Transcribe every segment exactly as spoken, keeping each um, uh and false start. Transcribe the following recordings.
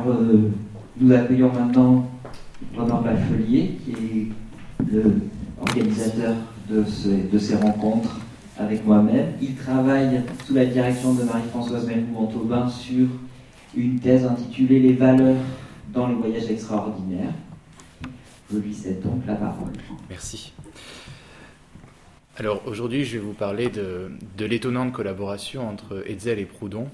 Alors, euh, nous accueillons maintenant Romain Bachelier, qui est l'organisateur de, ce, de ces rencontres avec moi-même. Il travaille sous la direction de Marie-Françoise Mercoux-Montauban sur une thèse intitulée « Les valeurs dans les voyages extraordinaires ». Je lui cède donc la parole. Merci. Alors aujourd'hui, je vais vous parler de, de l'étonnante collaboration entre Hetzel et Proudhon.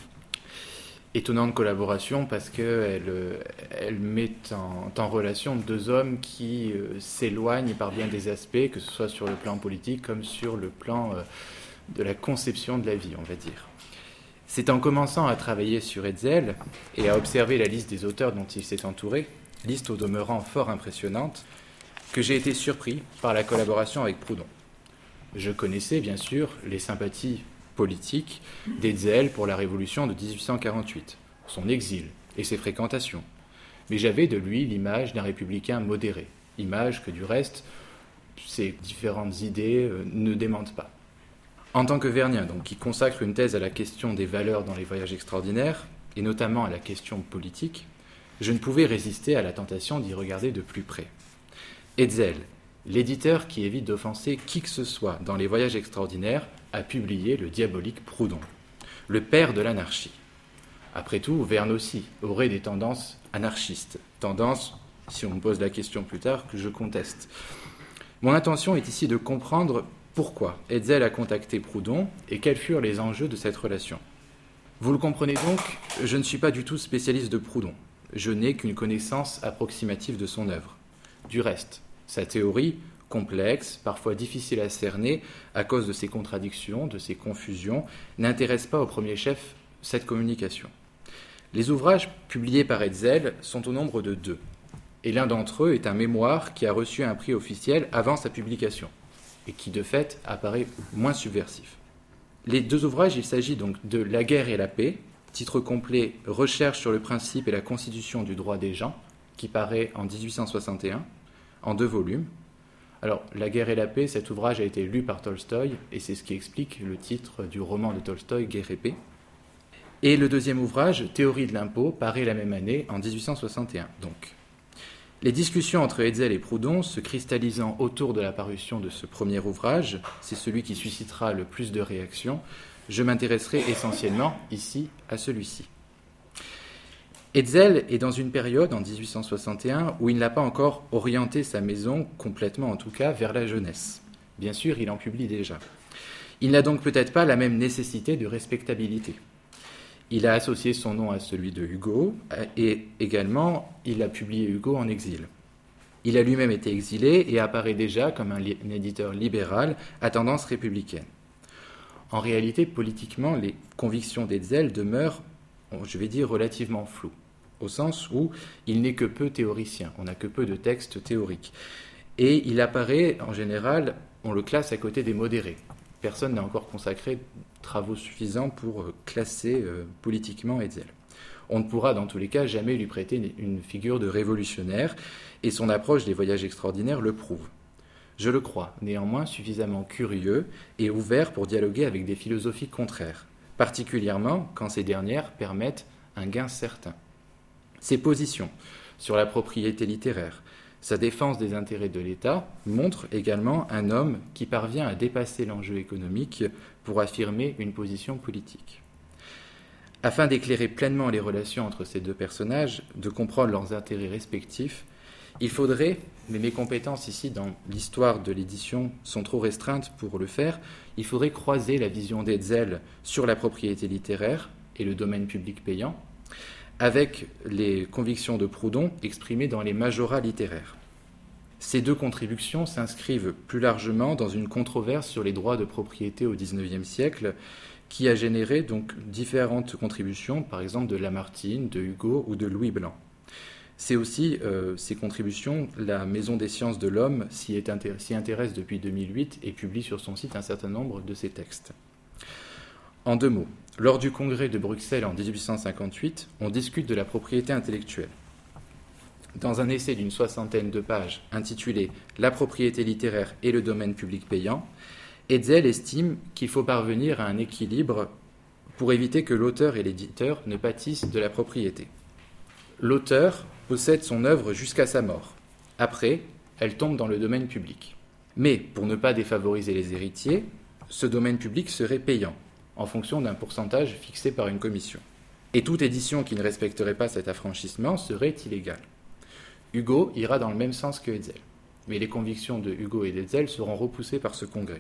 Étonnante collaboration parce qu'elle elle met en, en relation deux hommes qui euh, s'éloignent par bien des aspects, que ce soit sur le plan politique comme sur le plan euh, de la conception de la vie, on va dire. C'est en commençant à travailler sur Hetzel et à observer la liste des auteurs dont il s'est entouré, liste au demeurant fort impressionnante, que j'ai été surpris par la collaboration avec Proudhon. Je connaissais bien sûr les sympathies politique d'Hetzel pour la Révolution de dix-huit cent quarante-huit, son exil et ses fréquentations. Mais j'avais de lui l'image d'un républicain modéré, image que du reste, ses différentes idées euh, ne démentent pas. En tant que Vernien, donc, qui consacre une thèse à la question des valeurs dans les voyages extraordinaires, et notamment à la question politique, je ne pouvais résister à la tentation d'y regarder de plus près. Hetzel, l'éditeur qui évite d'offenser qui que ce soit dans les voyages extraordinaires, a publié le diabolique Proudhon, le père de l'anarchie. Après tout, Verne aussi aurait des tendances anarchistes, tendances, si on me pose la question plus tard, que je conteste. Mon intention est ici de comprendre pourquoi Hetzel a contacté Proudhon et quels furent les enjeux de cette relation. Vous le comprenez donc, je ne suis pas du tout spécialiste de Proudhon. Je n'ai qu'une connaissance approximative de son œuvre. Du reste, sa théorie, complexe, parfois difficile à cerner à cause de ses contradictions, de ses confusions, n'intéresse pas au premier chef cette communication. Les ouvrages publiés par Hetzel sont au nombre de deux, et l'un d'entre eux est un mémoire qui a reçu un prix officiel avant sa publication, et qui de fait apparaît moins subversif. Les deux ouvrages, il s'agit donc de La guerre et la paix, titre complet « Recherche sur le principe et la constitution du droit des gens », qui paraît en dix-huit cent soixante et un, en deux volumes. Alors, La guerre et la paix, cet ouvrage a été lu par Tolstoï, et c'est ce qui explique le titre du roman de Tolstoï, Guerre et paix. Et le deuxième ouvrage, Théorie de l'impôt, paraît la même année, en dix-huit cent soixante et un. Donc, les discussions entre Hetzel et Proudhon se cristallisant autour de la parution de ce premier ouvrage, c'est celui qui suscitera le plus de réactions, je m'intéresserai essentiellement ici à celui-ci. Hetzel est dans une période, en dix-huit cent soixante et un, où il n'a pas encore orienté sa maison, complètement en tout cas, vers la jeunesse. Bien sûr, il en publie déjà. Il n'a donc peut-être pas la même nécessité de respectabilité. Il a associé son nom à celui de Hugo, et également, il a publié Hugo en exil. Il a lui-même été exilé et apparaît déjà comme un, li- un éditeur libéral à tendance républicaine. En réalité, politiquement, les convictions d'Hetzel demeurent, je vais dire, relativement floues, au sens où il n'est que peu théoricien, on n'a que peu de textes théoriques. Et il apparaît, en général, on le classe à côté des modérés. Personne n'a encore consacré travaux suffisants pour classer euh, politiquement Hetzel. On ne pourra, dans tous les cas, jamais lui prêter une figure de révolutionnaire, et son approche des voyages extraordinaires le prouve. Je le crois, néanmoins, suffisamment curieux et ouvert pour dialoguer avec des philosophies contraires, particulièrement quand ces dernières permettent un gain certain. Ses positions sur la propriété littéraire, sa défense des intérêts de l'État montrent également un homme qui parvient à dépasser l'enjeu économique pour affirmer une position politique. Afin d'éclairer pleinement les relations entre ces deux personnages, de comprendre leurs intérêts respectifs, il faudrait, mais mes compétences ici dans l'histoire de l'édition sont trop restreintes pour le faire, il faudrait croiser la vision d'Hetzel sur la propriété littéraire et le domaine public payant avec les convictions de Proudhon exprimées dans les majorats littéraires. Ces deux contributions s'inscrivent plus largement dans une controverse sur les droits de propriété au dix-neuvième siècle qui a généré donc différentes contributions, par exemple de Lamartine, de Hugo ou de Louis Blanc. C'est aussi euh, ces contributions, la Maison des sciences de l'homme s'y, est intér- s'y intéresse depuis deux mille huit et publie sur son site un certain nombre de ses textes. En deux mots, lors du congrès de Bruxelles en dix-huit cent cinquante-huit, on discute de la propriété intellectuelle. Dans un essai d'une soixantaine de pages intitulé « La propriété littéraire et le domaine public payant », Hetzel estime qu'il faut parvenir à un équilibre pour éviter que l'auteur et l'éditeur ne pâtissent de la propriété. L'auteur possède son œuvre jusqu'à sa mort. Après, elle tombe dans le domaine public. Mais pour ne pas défavoriser les héritiers, ce domaine public serait payant, en fonction d'un pourcentage fixé par une commission. Et toute édition qui ne respecterait pas cet affranchissement serait illégale. Hugo ira dans le même sens que Hetzel, mais les convictions de Hugo et d'Hetzel seront repoussées par ce congrès.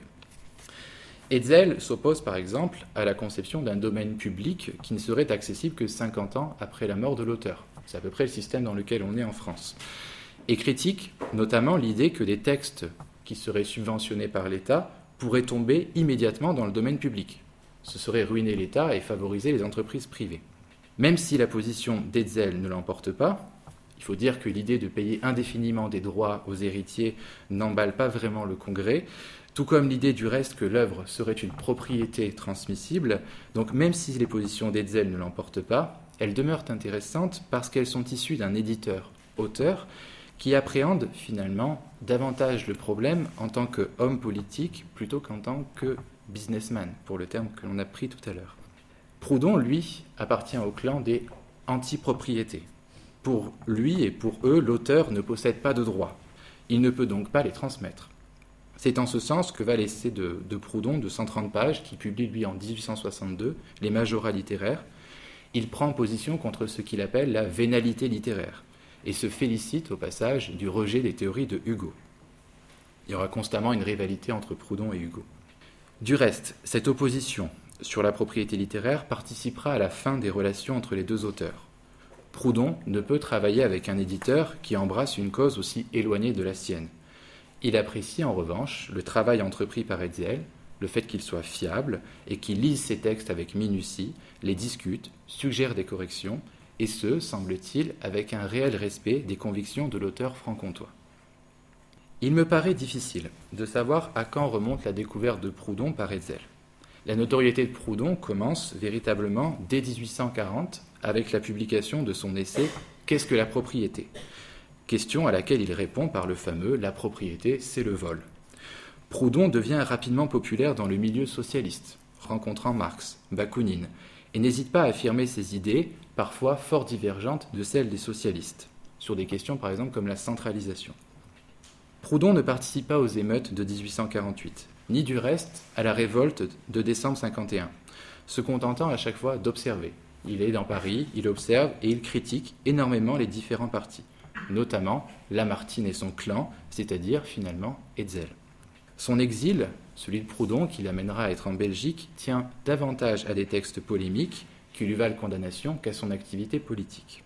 Hetzel s'oppose par exemple à la conception d'un domaine public qui ne serait accessible que cinquante ans après la mort de l'auteur. C'est à peu près le système dans lequel on est en France. Et critique notamment l'idée que des textes qui seraient subventionnés par l'État pourraient tomber immédiatement dans le domaine public. Ce serait ruiner l'État et favoriser les entreprises privées. Même si la position d'Hetzel ne l'emporte pas, il faut dire que l'idée de payer indéfiniment des droits aux héritiers n'emballe pas vraiment le Congrès, tout comme l'idée du reste que l'œuvre serait une propriété transmissible. Donc même si les positions d'Hetzel ne l'emportent pas, elles demeurent intéressantes parce qu'elles sont issues d'un éditeur-auteur qui appréhende finalement davantage le problème en tant qu'homme politique plutôt qu'en tant que businessman, pour le terme que l'on a pris tout à l'heure. Proudhon, lui, appartient au clan des anti-propriétés. Pour lui et pour eux, l'auteur ne possède pas de droits. Il ne peut donc pas les transmettre. C'est en ce sens que va l'essai de, de Proudhon de cent trente pages, qui publie lui en dix-huit cent soixante-deux, Les Majorats littéraires. Il prend position contre ce qu'il appelle la vénalité littéraire et se félicite au passage du rejet des théories de Hugo. Il y aura constamment une rivalité entre Proudhon et Hugo. Du reste, cette opposition sur la propriété littéraire participera à la fin des relations entre les deux auteurs. Proudhon ne peut travailler avec un éditeur qui embrasse une cause aussi éloignée de la sienne. Il apprécie en revanche le travail entrepris par Hetzel, le fait qu'il soit fiable et qu'il lise ses textes avec minutie, les discute, suggère des corrections, et ce, semble-t-il, avec un réel respect des convictions de l'auteur franc-comtois. Il me paraît difficile de savoir à quand remonte la découverte de Proudhon par Hetzel. La notoriété de Proudhon commence véritablement dès dix-huit cent quarante avec la publication de son essai « Qu'est-ce que la propriété ?» question à laquelle il répond par le fameux « La propriété, c'est le vol ». Proudhon devient rapidement populaire dans le milieu socialiste, rencontrant Marx, Bakounine, et n'hésite pas à affirmer ses idées, parfois fort divergentes de celles des socialistes, sur des questions par exemple comme la centralisation. Proudhon ne participe pas aux émeutes de dix-huit cent quarante-huit, ni du reste à la révolte de décembre cinquante et un, se contentant à chaque fois d'observer. Il est dans Paris, il observe et il critique énormément les différents partis, notamment Lamartine et son clan, c'est-à-dire finalement Hetzel. Son exil, celui de Proudhon, qui l'amènera à être en Belgique, tient davantage à des textes polémiques qui lui valent condamnation qu'à son activité politique.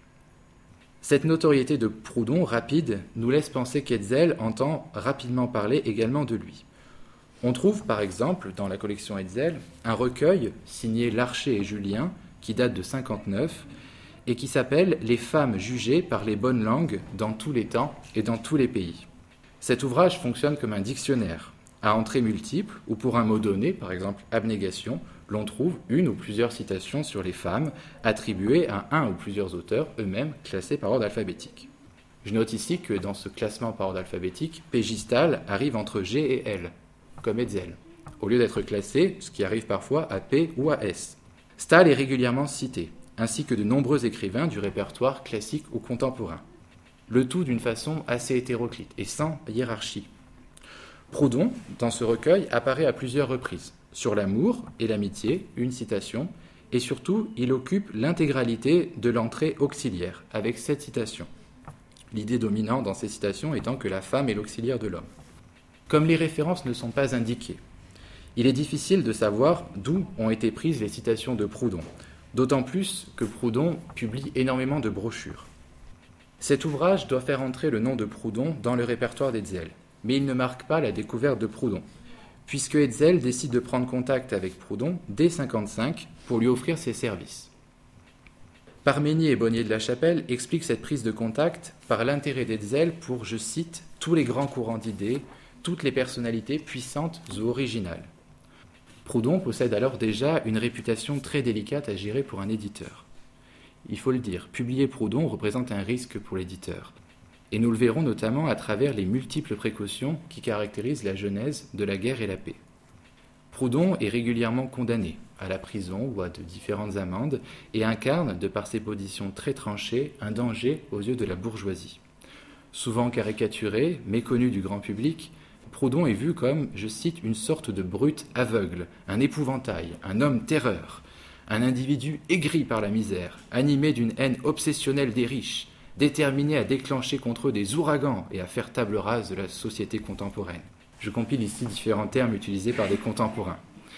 Cette notoriété de Proudhon rapide nous laisse penser qu'Hetzel entend rapidement parler également de lui. On trouve par exemple dans la collection Hetzel un recueil signé Larcher et Julien qui date de cinquante-neuf et qui s'appelle « Les femmes jugées par les bonnes langues dans tous les temps et dans tous les pays ». Cet ouvrage fonctionne comme un dictionnaire, à entrées multiples, où pour un mot donné, par exemple abnégation, l'on trouve une ou plusieurs citations sur les femmes attribuées à un ou plusieurs auteurs, eux-mêmes classés par ordre alphabétique. Je note ici que dans ce classement par ordre alphabétique, Pégistal arrive entre G et L, comme Hetzel, au lieu d'être classé, ce qui arrive parfois à P ou à S. Stahl est régulièrement cité, ainsi que de nombreux écrivains du répertoire classique ou contemporain. Le tout d'une façon assez hétéroclite et sans hiérarchie. Proudhon, dans ce recueil, apparaît à plusieurs reprises. Sur l'amour et l'amitié, une citation, et surtout, il occupe l'intégralité de l'entrée auxiliaire, avec sept citations. L'idée dominante dans ces citations étant que la femme est l'auxiliaire de l'homme. Comme les références ne sont pas indiquées, il est difficile de savoir d'où ont été prises les citations de Proudhon, d'autant plus que Proudhon publie énormément de brochures. Cet ouvrage doit faire entrer le nom de Proudhon dans le répertoire d'Hetzel, mais il ne marque pas la découverte de Proudhon, puisque Hetzel décide de prendre contact avec Proudhon dès cinquante-cinq pour lui offrir ses services. Parménier et Bonnier de la Chapelle expliquent cette prise de contact par l'intérêt d'Hetzel pour, je cite, « tous les grands courants d'idées, toutes les personnalités puissantes ou originales ». Proudhon possède alors déjà une réputation très délicate à gérer pour un éditeur. Il faut le dire, publier Proudhon représente un risque pour l'éditeur. Et nous le verrons notamment à travers les multiples précautions qui caractérisent la genèse de la guerre et la paix. Proudhon est régulièrement condamné, à la prison ou à de différentes amendes, et incarne, de par ses positions très tranchées, un danger aux yeux de la bourgeoisie. Souvent caricaturé, méconnu du grand public, Proudhon est vu comme, je cite, une sorte de brute aveugle, un épouvantail, un homme terreur, un individu aigri par la misère, animé d'une haine obsessionnelle des riches, déterminé à déclencher contre eux des ouragans et à faire table rase de la société contemporaine. Je compile ici différents termes utilisés par des contemporains.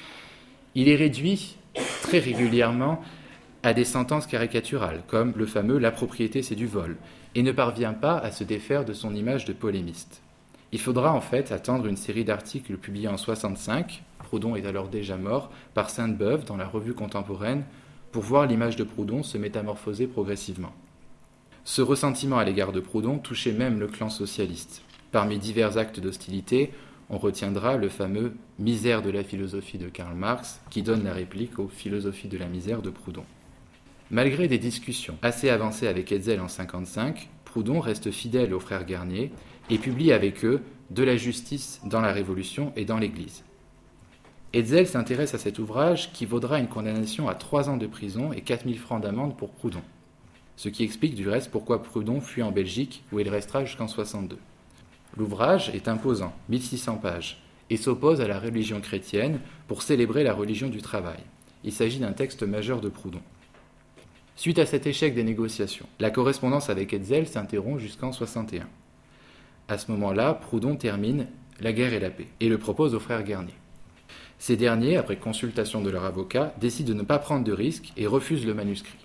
Il est réduit très régulièrement à des sentences caricaturales, comme le fameux « la propriété c'est du vol », et ne parvient pas à se défaire de son image de polémiste. Il faudra en fait attendre une série d'articles publiés en soixante-cinq, Proudhon est alors déjà mort, par Sainte-Beuve dans la Revue contemporaine, pour voir l'image de Proudhon se métamorphoser progressivement. Ce ressentiment à l'égard de Proudhon touchait même le clan socialiste. Parmi divers actes d'hostilité, on retiendra le fameux « misère de la philosophie » de Karl Marx, qui donne la réplique aux philosophies de la misère de Proudhon. Malgré des discussions assez avancées avec Hetzel en cinquante-cinq, Proudhon reste fidèle aux frères Garnier et publie avec eux « De la justice dans la Révolution et dans l'Église ». Hetzel s'intéresse à cet ouvrage qui vaudra une condamnation à trois ans de prison et quatre mille francs d'amende pour Proudhon. Ce qui explique du reste pourquoi Proudhon fuit en Belgique, où il restera jusqu'en soixante-deux. L'ouvrage est imposant, mille six cents pages, et s'oppose à la religion chrétienne pour célébrer la religion du travail. Il s'agit d'un texte majeur de Proudhon. Suite à cet échec des négociations, la correspondance avec Hetzel s'interrompt jusqu'en soixante et un. À ce moment-là, Proudhon termine « La guerre et la paix » et le propose aux frères Garnier. Ces derniers, après consultation de leur avocat, décident de ne pas prendre de risques et refusent le manuscrit.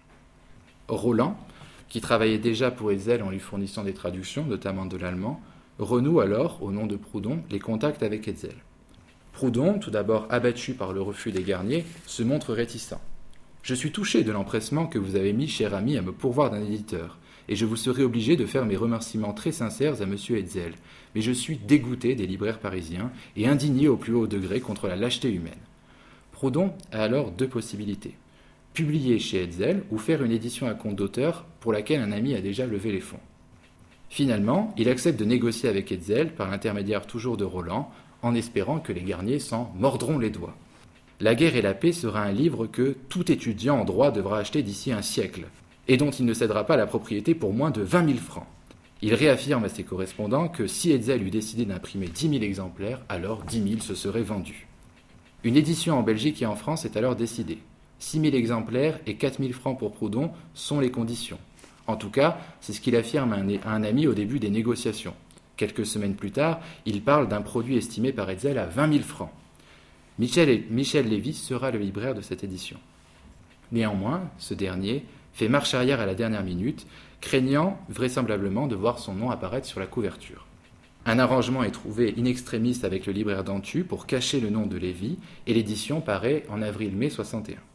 Roland, qui travaillait déjà pour Hetzel en lui fournissant des traductions, notamment de l'allemand, renoue alors, au nom de Proudhon, les contacts avec Hetzel. Proudhon, tout d'abord abattu par le refus des Garnier, se montre réticent. « Je suis touché de l'empressement que vous avez mis, cher ami, à me pourvoir d'un éditeur, et je vous serai obligé de faire mes remerciements très sincères à M. Hetzel, mais je suis dégoûté des libraires parisiens et indigné au plus haut degré contre la lâcheté humaine. » Proudhon a alors deux possibilités. Publier chez Hetzel ou faire une édition à compte d'auteur pour laquelle un ami a déjà levé les fonds. Finalement, il accepte de négocier avec Hetzel par l'intermédiaire toujours de Roland, en espérant que les Garnier s'en mordront les doigts. La guerre et la paix sera un livre que tout étudiant en droit devra acheter d'ici un siècle, et dont il ne cédera pas la propriété pour moins de vingt mille francs. Il réaffirme à ses correspondants que si Hetzel eût décidé d'imprimer dix mille exemplaires, alors dix mille se seraient vendus. Une édition en Belgique et en France est alors décidée. six mille exemplaires et quatre mille francs pour Proudhon sont les conditions. En tout cas, c'est ce qu'il affirme à un, à un ami au début des négociations. Quelques semaines plus tard, il parle d'un produit estimé par Hetzel à vingt mille francs. Michel, Michel Lévy sera le libraire de cette édition. Néanmoins, ce dernier fait marche arrière à la dernière minute, craignant vraisemblablement de voir son nom apparaître sur la couverture. Un arrangement est trouvé in extremis avec le libraire d'Antu pour cacher le nom de Lévy, et l'édition paraît en avril-mai soixante et un.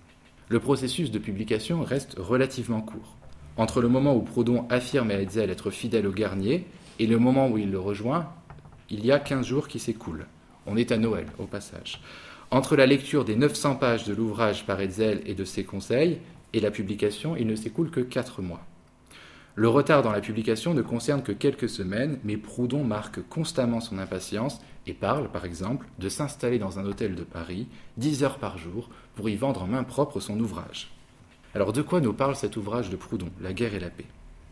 Le processus de publication reste relativement court. Entre le moment où Proudhon affirme à Hetzel être fidèle au Garnier et le moment où il le rejoint, il y a quinze jours qui s'écoulent. On est à Noël, au passage. Entre la lecture des neuf cents pages de l'ouvrage par Hetzel et de ses conseils et la publication, il ne s'écoule que quatre mois. Le retard dans la publication ne concerne que quelques semaines, mais Proudhon marque constamment son impatience et parle, par exemple, de s'installer dans un hôtel de Paris, dix heures par jour, pour y vendre en main propre son ouvrage. Alors de quoi nous parle cet ouvrage de Proudhon, La guerre et la paix ?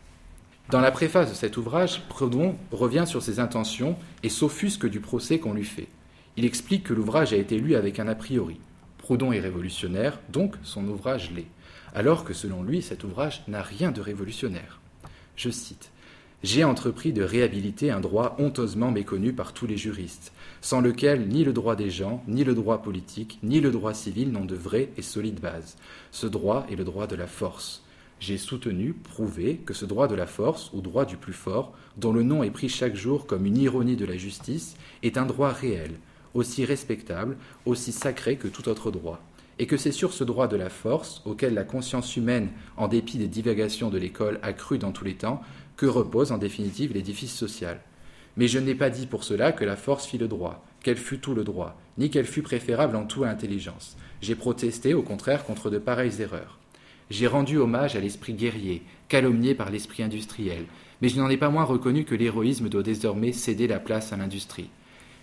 Dans la préface de cet ouvrage, Proudhon revient sur ses intentions et s'offusque du procès qu'on lui fait. Il explique que l'ouvrage a été lu avec un a priori. Proudhon est révolutionnaire, donc son ouvrage l'est, alors que selon lui, cet ouvrage n'a rien de révolutionnaire. Je cite « J'ai entrepris de réhabiliter un droit honteusement méconnu par tous les juristes, sans lequel ni le droit des gens, ni le droit politique, ni le droit civil n'ont de vraie et solide base. Ce droit est le droit de la force. J'ai soutenu, prouvé, que ce droit de la force, ou droit du plus fort, dont le nom est pris chaque jour comme une ironie de la justice, est un droit réel, aussi respectable, aussi sacré que tout autre droit, et que c'est sur ce droit de la force, auquel la conscience humaine, en dépit des divagations de l'école, a cru dans tous les temps, que repose en définitive l'édifice social. Mais je n'ai pas dit pour cela que la force fit le droit, qu'elle fût tout le droit, ni qu'elle fût préférable en tout à l'intelligence. J'ai protesté, au contraire, contre de pareilles erreurs. J'ai rendu hommage à l'esprit guerrier, calomnié par l'esprit industriel, mais je n'en ai pas moins reconnu que l'héroïsme doit désormais céder la place à l'industrie.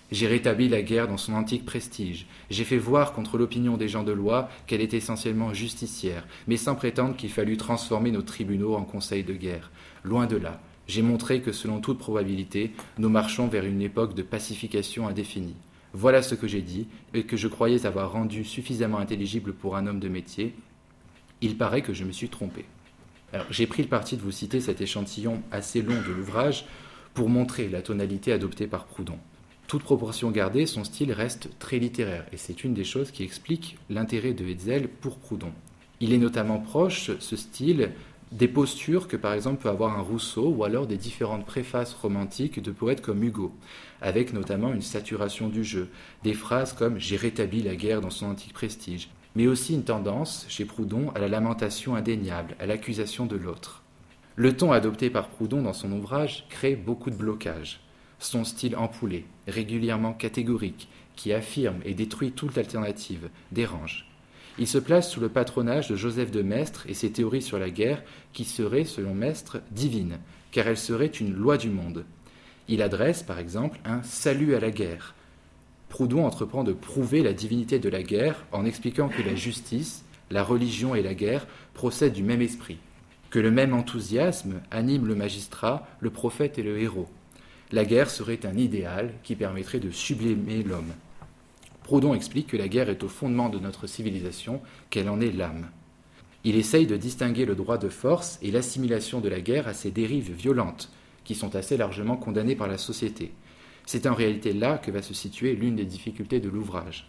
J'ai rétabli la guerre dans son antique prestige. J'ai fait voir contre l'opinion des gens de loi qu'elle est essentiellement justicière, mais sans prétendre qu'il fallut transformer nos tribunaux en conseils de guerre. Loin de là, j'ai montré que selon toute probabilité, nous marchons vers une époque de pacification indéfinie. Voilà ce que j'ai dit, et que je croyais avoir rendu suffisamment intelligible pour un homme de métier. Il paraît que je me suis trompé. Alors, j'ai pris le parti de vous citer cet échantillon assez long de l'ouvrage pour montrer la tonalité adoptée par Proudhon. Toute proportion gardée, son style reste très littéraire, et c'est une des choses qui explique l'intérêt de Hetzel pour Proudhon. Il est notamment proche, ce style, des postures que par exemple peut avoir un Rousseau, ou alors des différentes préfaces romantiques de poètes comme Hugo, avec notamment une saturation du jeu, des phrases comme « j'ai rétabli la guerre dans son antique prestige », mais aussi une tendance, chez Proudhon, à la lamentation indéniable, à l'accusation de l'autre. Le ton adopté par Proudhon dans son ouvrage crée beaucoup de blocages. Son style ampoulé, régulièrement catégorique, qui affirme et détruit toute alternative, dérange. Il se place sous le patronage de Joseph de Maistre et ses théories sur la guerre qui seraient, selon Maistre, divines, car elles seraient une loi du monde. Il adresse, par exemple, un « salut à la guerre ». Proudhon entreprend de prouver la divinité de la guerre en expliquant que la justice, la religion et la guerre procèdent du même esprit, que le même enthousiasme anime le magistrat, le prophète et le héros. La guerre serait un idéal qui permettrait de sublimer l'homme. Proudhon explique que la guerre est au fondement de notre civilisation, qu'elle en est l'âme. Il essaye de distinguer le droit de force et l'assimilation de la guerre à ses dérives violentes, qui sont assez largement condamnées par la société. C'est en réalité là que va se situer l'une des difficultés de l'ouvrage.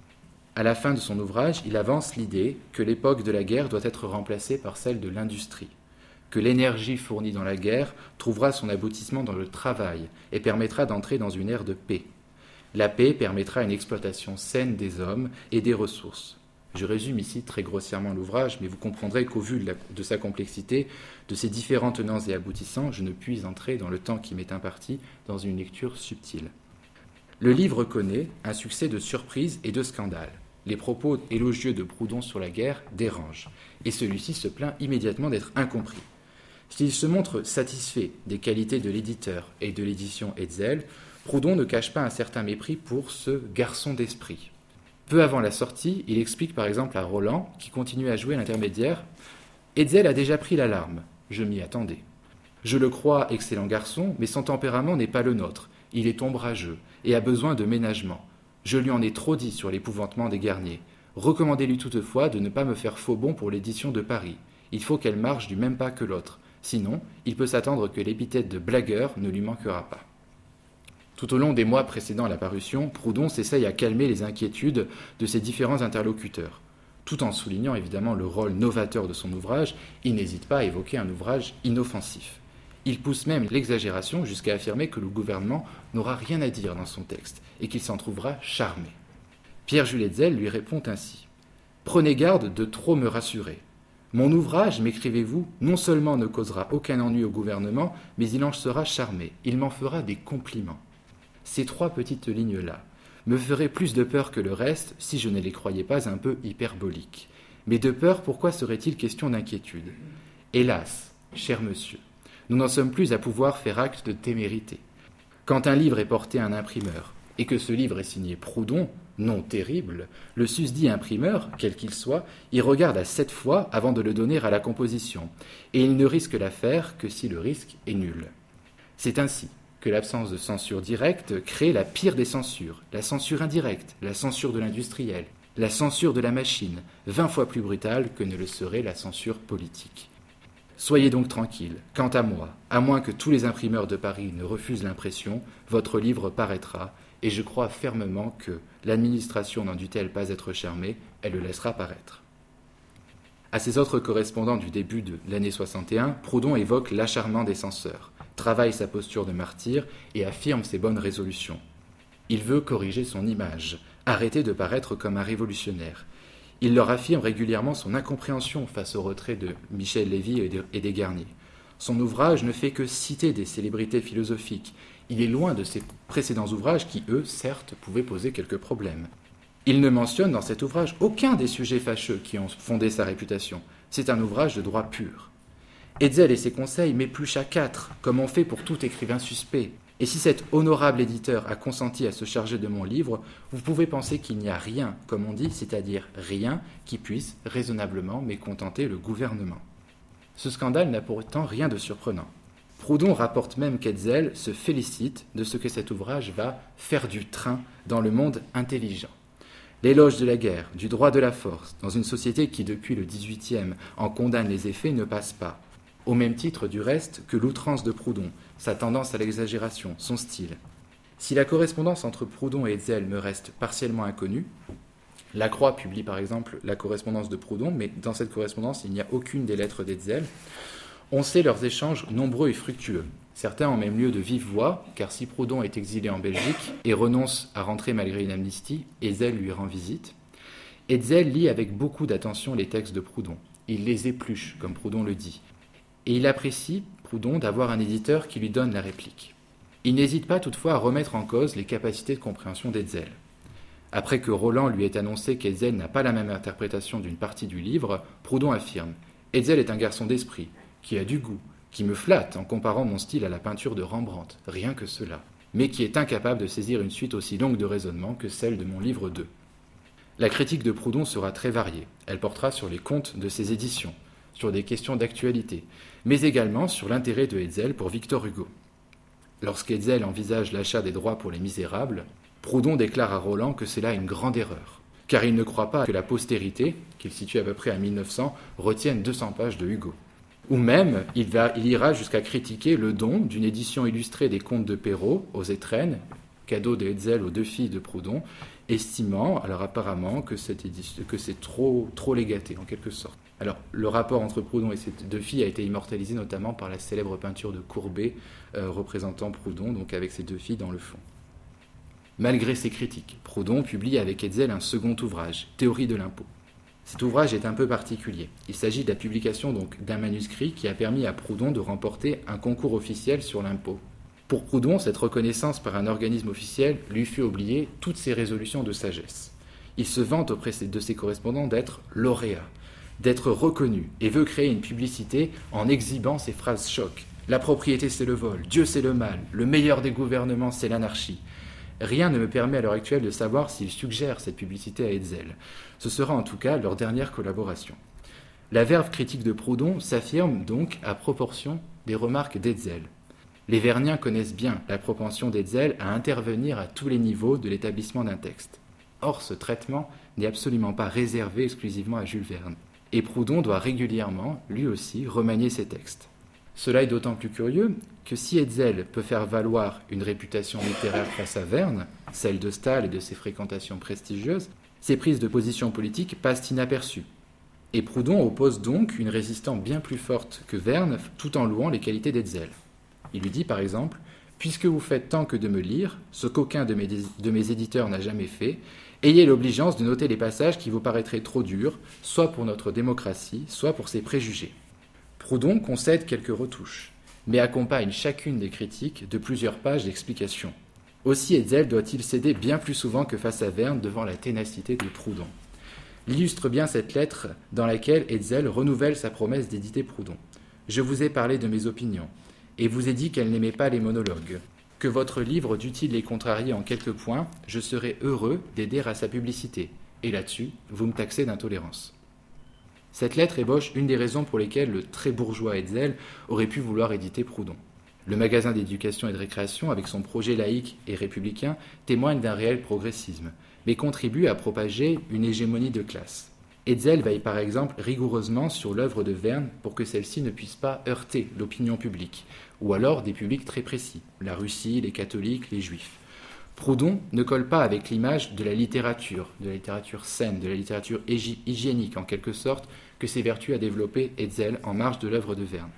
À la fin de son ouvrage, il avance l'idée que l'époque de la guerre doit être remplacée par celle de l'industrie, que l'énergie fournie dans la guerre trouvera son aboutissement dans le travail et permettra d'entrer dans une ère de paix. La paix permettra une exploitation saine des hommes et des ressources. Je résume ici très grossièrement l'ouvrage, mais vous comprendrez qu'au vu de, la, de sa complexité, de ses différents tenants et aboutissants, je ne puis entrer dans le temps qui m'est imparti dans une lecture subtile. Le livre connaît un succès de surprise et de scandale. Les propos élogieux de Proudhon sur la guerre dérangent, et celui-ci se plaint immédiatement d'être incompris. S'il se montre satisfait des qualités de l'éditeur et de l'édition Hetzel, Proudhon ne cache pas un certain mépris pour ce garçon d'esprit. Peu avant la sortie, il explique par exemple à Roland, qui continue à jouer l'intermédiaire, « Hetzel a déjà pris l'alarme, je m'y attendais. Je le crois excellent garçon, mais son tempérament n'est pas le nôtre, il est ombrageux et a besoin de ménagement. Je lui en ai trop dit sur l'épouvantement des Garnier. Recommandez-lui toutefois de ne pas me faire faux bond pour l'édition de Paris. Il faut qu'elle marche du même pas que l'autre. Sinon, il peut s'attendre que l'épithète de blagueur ne lui manquera pas. » Tout au long des mois précédant la parution, Proudhon s'essaye à calmer les inquiétudes de ses différents interlocuteurs. Tout en soulignant évidemment le rôle novateur de son ouvrage, il n'hésite pas à évoquer un ouvrage inoffensif. Il pousse même l'exagération jusqu'à affirmer que le gouvernement n'aura rien à dire dans son texte et qu'il s'en trouvera charmé. Pierre-Jules Hetzel lui répond ainsi « Prenez garde de trop me rassurer. Mon ouvrage, m'écrivez-vous, non seulement ne causera aucun ennui au gouvernement, mais il en sera charmé, il m'en fera des compliments. Ces trois petites lignes-là me feraient plus de peur que le reste si je ne les croyais pas un peu hyperboliques. Mais de peur, pourquoi serait-il question d'inquiétude? Hélas, cher monsieur, nous n'en sommes plus à pouvoir faire acte de témérité. Quand un livre est porté à un imprimeur, et que ce livre est signé Proudhon, nom terrible, le susdit imprimeur, quel qu'il soit, y regarde à sept fois avant de le donner à la composition, et il ne risque l'affaire que si le risque est nul. C'est ainsi que l'absence de censure directe crée la pire des censures, la censure indirecte, la censure de l'industriel, la censure de la machine, vingt fois plus brutale que ne le serait la censure politique. Soyez donc tranquille, quant à moi, à moins que tous les imprimeurs de Paris ne refusent l'impression, votre livre paraîtra, et je crois fermement que l'administration n'en dut-elle pas être charmée, elle le laissera paraître. À ses autres correspondants du début de l'année soixante et un, Proudhon évoque l'acharnement des censeurs, travaille sa posture de martyr et affirme ses bonnes résolutions. Il veut corriger son image, arrêter de paraître comme un révolutionnaire. Il leur affirme régulièrement son incompréhension face au retrait de Michel Lévy et des Garnier. Son ouvrage ne fait que citer des célébrités philosophiques. Il est loin de ses précédents ouvrages qui, eux, certes, pouvaient poser quelques problèmes. Il ne mentionne dans cet ouvrage aucun des sujets fâcheux qui ont fondé sa réputation. C'est un ouvrage de droit pur. Hetzel et ses conseils m'épluchent à quatre, comme on fait pour tout écrivain suspect. Et si cet honorable éditeur a consenti à se charger de mon livre, vous pouvez penser qu'il n'y a rien, comme on dit, c'est-à-dire rien qui puisse raisonnablement mécontenter le gouvernement. Ce scandale n'a pourtant rien de surprenant. Proudhon rapporte même qu'Hetzel se félicite de ce que cet ouvrage va faire du train dans le monde intelligent. L'éloge de la guerre, du droit de la force, dans une société qui, depuis le dix-huitième, en condamne les effets, ne passe pas. Au même titre, du reste, que l'outrance de Proudhon, sa tendance à l'exagération, son style. Si la correspondance entre Proudhon et Hetzel me reste partiellement inconnue, Lacroix publie par exemple la correspondance de Proudhon, mais dans cette correspondance, il n'y a aucune des lettres d'Hetzel. On sait leurs échanges nombreux et fructueux. Certains ont même lieu de vive voix, car si Proudhon est exilé en Belgique et renonce à rentrer malgré une amnistie, Hetzel lui rend visite. Hetzel lit avec beaucoup d'attention les textes de Proudhon. Il les épluche, comme Proudhon le dit. Et il apprécie, Proudhon, d'avoir un éditeur qui lui donne la réplique. Il n'hésite pas toutefois à remettre en cause les capacités de compréhension d'Hetzel. Après que Roland lui ait annoncé qu'Hetzel n'a pas la même interprétation d'une partie du livre, Proudhon affirme « Hetzel est un garçon d'esprit, qui a du goût, qui me flatte en comparant mon style à la peinture de Rembrandt, rien que cela, mais qui est incapable de saisir une suite aussi longue de raisonnement que celle de mon livre deux. » La critique de Proudhon sera très variée. Elle portera sur les comptes de ses éditions, sur des questions d'actualité, mais également sur l'intérêt de Hetzel pour Victor Hugo. Lorsqu'Hetzel envisage l'achat des droits pour Les Misérables, Proudhon déclare à Roland que c'est là une grande erreur, car il ne croit pas que la postérité, qu'il situe à peu près à mille neuf cents, retienne deux cents pages de Hugo. Ou même, il, va, il ira jusqu'à critiquer le don d'une édition illustrée des Contes de Perrault aux Étrennes, cadeau de Hetzel aux deux filles de Proudhon, estimant alors apparemment que, cette édition, que c'est trop, trop légaté en quelque sorte. Alors, le rapport entre Proudhon et ces deux filles a été immortalisé notamment par la célèbre peinture de Courbet euh, représentant Proudhon, donc avec ces deux filles dans le fond. Malgré ces critiques, Proudhon publie avec Hetzel un second ouvrage, Théorie de l'impôt. Cet ouvrage est un peu particulier. Il s'agit de la publication donc d'un manuscrit qui a permis à Proudhon de remporter un concours officiel sur l'impôt. Pour Proudhon, cette reconnaissance par un organisme officiel lui fit oublier toutes ses résolutions de sagesse. Il se vante auprès de ses correspondants d'être lauréat, d'être reconnu, et veut créer une publicité en exhibant ses phrases chocs. La propriété c'est le vol, Dieu c'est le mal, le meilleur des gouvernements c'est l'anarchie. Rien ne me permet à l'heure actuelle de savoir s'il suggère cette publicité à Hetzel. Ce sera en tout cas leur dernière collaboration. La verve critique de Proudhon s'affirme donc à proportion des remarques d'Hetzel. Les Verniens connaissent bien la propension d'Hetzel à intervenir à tous les niveaux de l'établissement d'un texte. Or, ce traitement n'est absolument pas réservé exclusivement à Jules Verne. Et Proudhon doit régulièrement, lui aussi, remanier ses textes. Cela est d'autant plus curieux que si Hetzel peut faire valoir une réputation littéraire face à Verne, celle de Staël et de ses fréquentations prestigieuses, ses prises de position politique passent inaperçues. Et Proudhon oppose donc une résistance bien plus forte que Verne, tout en louant les qualités d'Hetzel. Il lui dit par exemple « Puisque vous faites tant que de me lire, ce qu'aucun de mes, de mes éditeurs n'a jamais fait, ayez l'obligeance de noter les passages qui vous paraîtraient trop durs, soit pour notre démocratie, soit pour ses préjugés. » Proudhon concède quelques retouches, mais accompagne chacune des critiques de plusieurs pages d'explications. Aussi Hetzel doit-il céder bien plus souvent que face à Verne devant la ténacité de Proudhon. L'illustre bien cette lettre dans laquelle Hetzel renouvelle sa promesse d'éditer Proudhon. « Je vous ai parlé de mes opinions, et vous ai dit qu'elle n'aimait pas les monologues. Que votre livre dût-il les contrarier en quelques points, je serais heureux d'aider à sa publicité. Et là-dessus, vous me taxez d'intolérance. » Cette lettre ébauche une des raisons pour lesquelles le très bourgeois Hetzel aurait pu vouloir éditer Proudhon. Le magasin d'éducation et de récréation, avec son projet laïque et républicain, témoigne d'un réel progressisme, mais contribue à propager une hégémonie de classe. Hetzel veille par exemple rigoureusement sur l'œuvre de Verne pour que celle-ci ne puisse pas heurter l'opinion publique, ou alors des publics très précis, la Russie, les catholiques, les juifs. Proudhon ne colle pas avec l'image de la littérature, de la littérature saine, de la littérature hygiénique en quelque sorte, que s'évertue à développer Hetzel en marge de l'œuvre de Verne.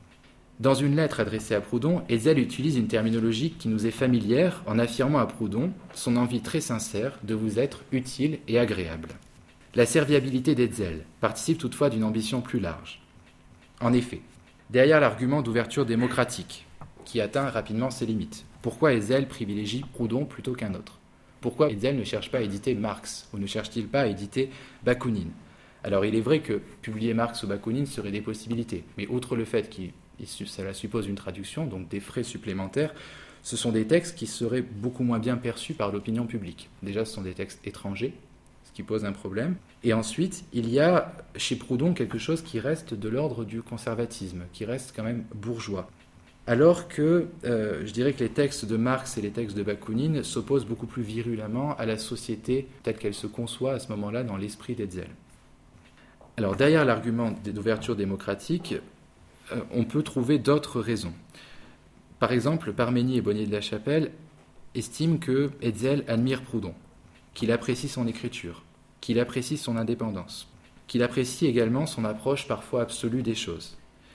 Dans une lettre adressée à Proudhon, Hetzel utilise une terminologie qui nous est familière en affirmant à Proudhon son envie très sincère de vous être utile et agréable. La serviabilité d'Hetzel participe toutefois d'une ambition plus large. En effet, derrière l'argument d'ouverture démocratique, qui atteint rapidement ses limites, pourquoi Hetzel privilégie Proudhon plutôt qu'un autre? Pourquoi Hetzel ne cherche pas à éditer Marx, ou ne cherche-t-il pas à éditer Bakounine? Alors il est vrai que publier Marx ou Bakounine serait des possibilités, mais outre le fait que cela suppose une traduction, donc des frais supplémentaires, Ce sont des textes qui seraient beaucoup moins bien perçus par l'opinion publique. Déjà, ce sont des textes étrangers, ce qui pose un problème. Et ensuite, il y a chez Proudhon quelque chose qui reste de l'ordre du conservatisme, qui reste quand même bourgeois. Alors que euh, je dirais que les textes de Marx et les textes de Bakounine s'opposent beaucoup plus virulemment à la société telle qu'elle se conçoit à ce moment-là dans l'esprit d'Hetzel. Alors derrière l'argument d'ouverture démocratique, euh, on peut trouver d'autres raisons. Par exemple, Parménie et Bonnier de la Chapelle estiment que Hetzel admire Proudhon, qu'il apprécie son écriture, qu'il apprécie son indépendance, qu'il apprécie également son approche parfois absolue des choses.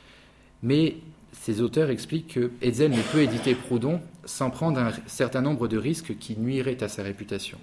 Mais ces auteurs expliquent que Hetzel ne peut éditer Proudhon sans prendre un certain nombre de risques qui nuiraient à sa réputation.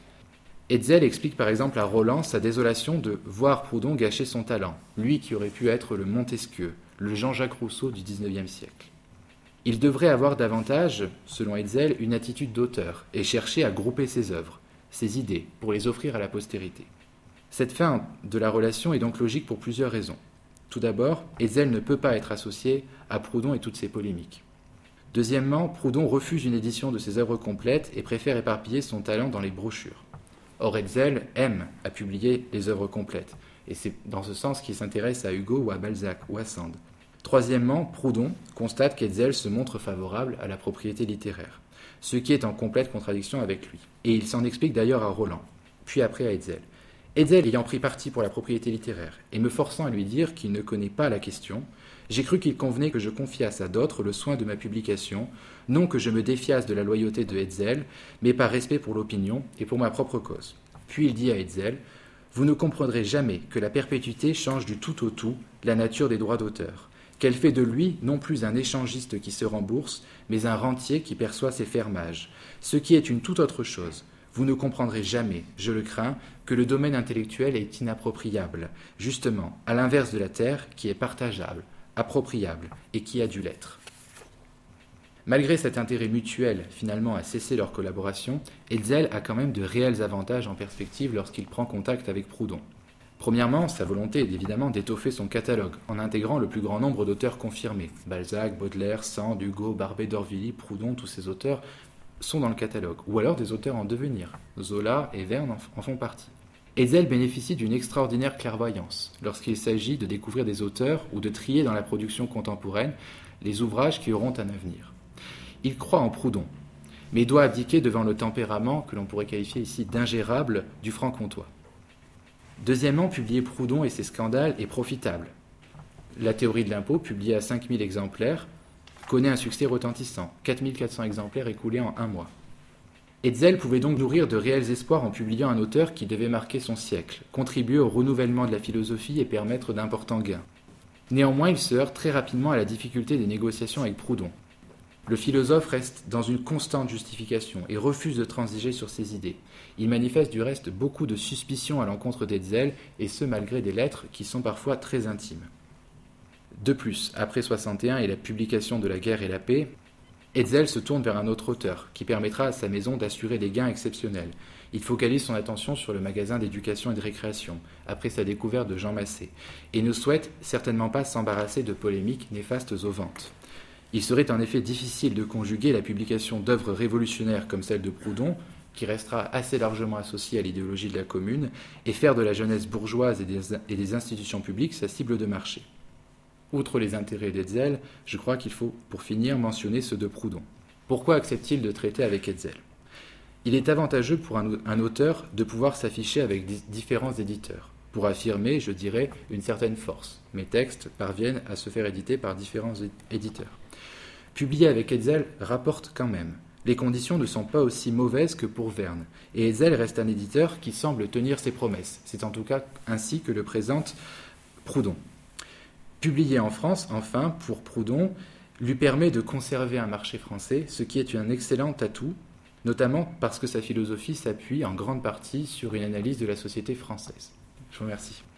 Hetzel explique par exemple à Roland sa désolation de voir Proudhon gâcher son talent, lui qui aurait pu être le Montesquieu, le Jean-Jacques Rousseau du dix-neuvième siècle. Il devrait avoir davantage, selon Hetzel, une attitude d'auteur et chercher à grouper ses œuvres, ses idées, pour les offrir à la postérité. Cette fin de la relation est donc logique pour plusieurs raisons. Tout d'abord, Hetzel ne peut pas être associé à Proudhon et toutes ses polémiques. Deuxièmement, Proudhon refuse une édition de ses œuvres complètes et préfère éparpiller son talent dans les brochures. Or, Hetzel aime à publier les œuvres complètes, et c'est dans ce sens qu'il s'intéresse à Hugo ou à Balzac ou à Sand. Troisièmement, Proudhon constate qu'Hetzel se montre favorable à la propriété littéraire, ce qui est en complète contradiction avec lui. Et il s'en explique d'ailleurs à Roland, puis après à Hetzel. Hetzel ayant pris parti pour la propriété littéraire et me forçant à lui dire qu'il ne connaît pas la question, j'ai cru qu'il convenait que je confiasse à d'autres le soin de ma publication, non que je me défiasse de la loyauté de Hetzel, mais par respect pour l'opinion et pour ma propre cause. Puis il dit à Hetzel, « Vous ne comprendrez jamais que la perpétuité change du tout au tout la nature des droits d'auteur, qu'elle fait de lui non plus un échangiste qui se rembourse, mais un rentier qui perçoit ses fermages, ce qui est une toute autre chose. Vous ne comprendrez jamais, je le crains, que le domaine intellectuel est inappropriable, justement, à l'inverse de la terre qui est partageable, appropriable et qui a dû l'être. » Malgré cet intérêt mutuel, finalement, à cesser leur collaboration, Hetzel a quand même de réels avantages en perspective lorsqu'il prend contact avec Proudhon. Premièrement, sa volonté est évidemment d'étoffer son catalogue, en intégrant le plus grand nombre d'auteurs confirmés. Balzac, Baudelaire, Sand, Hugo, Barbey d'Aurevilly, Proudhon, tous ces auteurs sont dans le catalogue, ou alors des auteurs en devenir. Zola et Verne en font partie. Hetzel bénéficie d'une extraordinaire clairvoyance lorsqu'il s'agit de découvrir des auteurs ou de trier dans la production contemporaine les ouvrages qui auront un avenir. Il croit en Proudhon, mais doit abdiquer devant le tempérament que l'on pourrait qualifier ici d'ingérable du franc-comtois. Deuxièmement, publier Proudhon et ses scandales est profitable. La théorie de l'impôt, publiée à cinq mille exemplaires, connaît un succès retentissant, quatre mille quatre cents exemplaires écoulés en un mois. Hetzel pouvait donc nourrir de réels espoirs en publiant un auteur qui devait marquer son siècle, contribuer au renouvellement de la philosophie et permettre d'importants gains. Néanmoins, il se heurte très rapidement à la difficulté des négociations avec Proudhon. Le philosophe reste dans une constante justification et refuse de transiger sur ses idées. Il manifeste du reste beaucoup de suspicion à l'encontre d'Hetzel, et ce malgré des lettres qui sont parfois très intimes. De plus, après soixante et un et la publication de La guerre et la paix, Hetzel se tourne vers un autre auteur, qui permettra à sa maison d'assurer des gains exceptionnels. Il focalise son attention sur le magasin d'éducation et de récréation, après sa découverte de Jean Massé, et ne souhaite certainement pas s'embarrasser de polémiques néfastes aux ventes. Il serait en effet difficile de conjuguer la publication d'œuvres révolutionnaires comme celle de Proudhon, qui restera assez largement associée à l'idéologie de la Commune, et faire de la jeunesse bourgeoise et des, et des institutions publiques sa cible de marché. Outre les intérêts d'Hetzel, je crois qu'il faut, pour finir, mentionner ceux de Proudhon. Pourquoi accepte-t-il de traiter avec Hetzel ? Il est avantageux pour un, un auteur de pouvoir s'afficher avec di- différents éditeurs, pour affirmer, je dirais, une certaine force. Mes textes parviennent à se faire éditer par différents éditeurs. Publier avec Hetzel rapporte quand même. Les conditions ne sont pas aussi mauvaises que pour Verne, et Hetzel reste un éditeur qui semble tenir ses promesses. C'est en tout cas ainsi que le présente Proudhon. Publier en France, enfin, pour Proudhon, lui permet de conserver un marché français, ce qui est un excellent atout, notamment parce que sa philosophie s'appuie en grande partie sur une analyse de la société française. Je vous remercie.